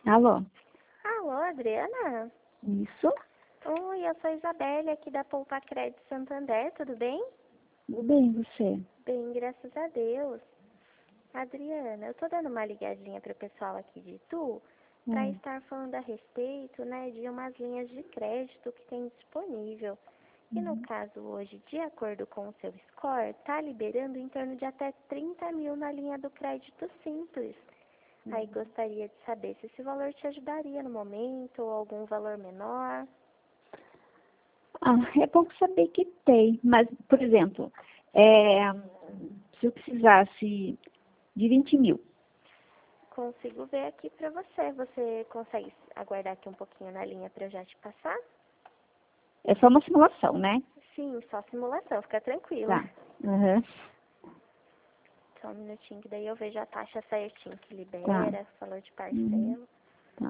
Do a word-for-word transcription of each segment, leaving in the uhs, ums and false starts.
Alô? Alô, Adriana? Isso? Oi, eu sou a Isabelle, aqui da Poupa Crédito Santander, tudo bem? Tudo bem, você? Bem, graças a Deus. Adriana, eu tô dando uma ligadinha para o pessoal aqui de Itu, para Hum. estar falando a respeito, né, de umas linhas de crédito que tem disponível. E no Uhum. caso hoje, de acordo com o seu score, tá liberando em torno de até trinta mil na linha do crédito simples. Aí gostaria de saber se esse valor te ajudaria no momento ou algum valor menor. Ah, é bom saber que tem, mas, por exemplo, é, se eu precisasse de vinte mil, Consigo ver aqui pra você. Você consegue aguardar aqui um pouquinho na linha pra eu já te passar? é só uma simulação, né? Sim, só simulação, fica tranquila. Tá. Uhum. Só um minutinho que daí eu vejo a taxa certinho que Tá. libera, valor de Uhum. parcela. Tá.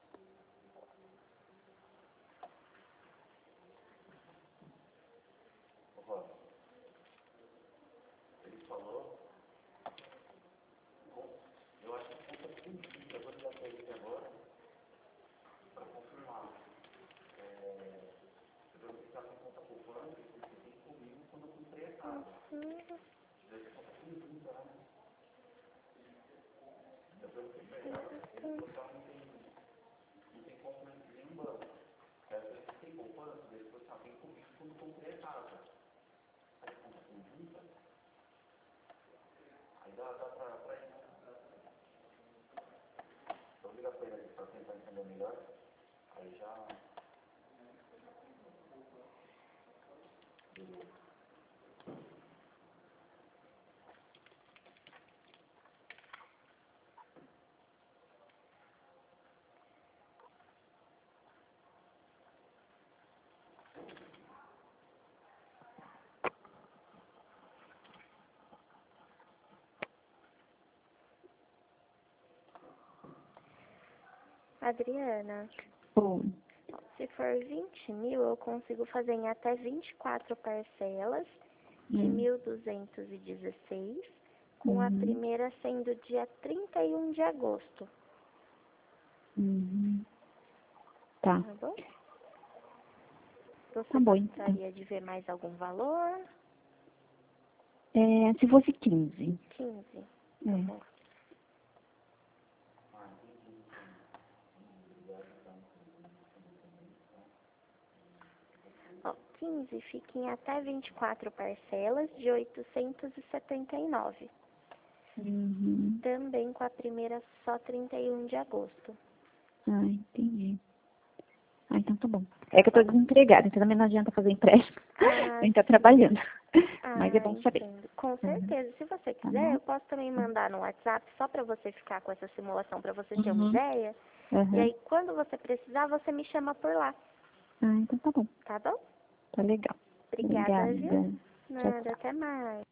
Hum, Adriana, Bom. se for vinte mil, eu consigo fazer em até vinte e quatro parcelas de Hum. mil duzentos e dezesseis, com a Uhum. primeira sendo dia trinta e um de agosto. Uhum. Tá. Tá bom? Você Tá bom, então. gostaria de ver mais algum valor? É, se fosse quinze. quinze, tá É. bom. Ó, quinze fica em até vinte e quatro parcelas de oitocentos e setenta e nove. Uhum. Também com a primeira só trinta e um de agosto. Ah, entendi. Ah, então tá bom. É Tá que eu tô bom? desempregada, então também não adianta fazer empréstimo. A Ah, gente tá sim. trabalhando. Mas é Ah, bom saber. entendo. Com Uhum. certeza. Se você Tá quiser, bom? eu posso também mandar no WhatsApp só para você ficar com essa simulação, para você ter uma Uhum. ideia. E Uhum. aí, quando você precisar, você me chama por lá. Ah, então tá bom. Tá bom? Tá legal. Obrigada, viu? Obrigada. Tchau, Nada, tchau. até mais.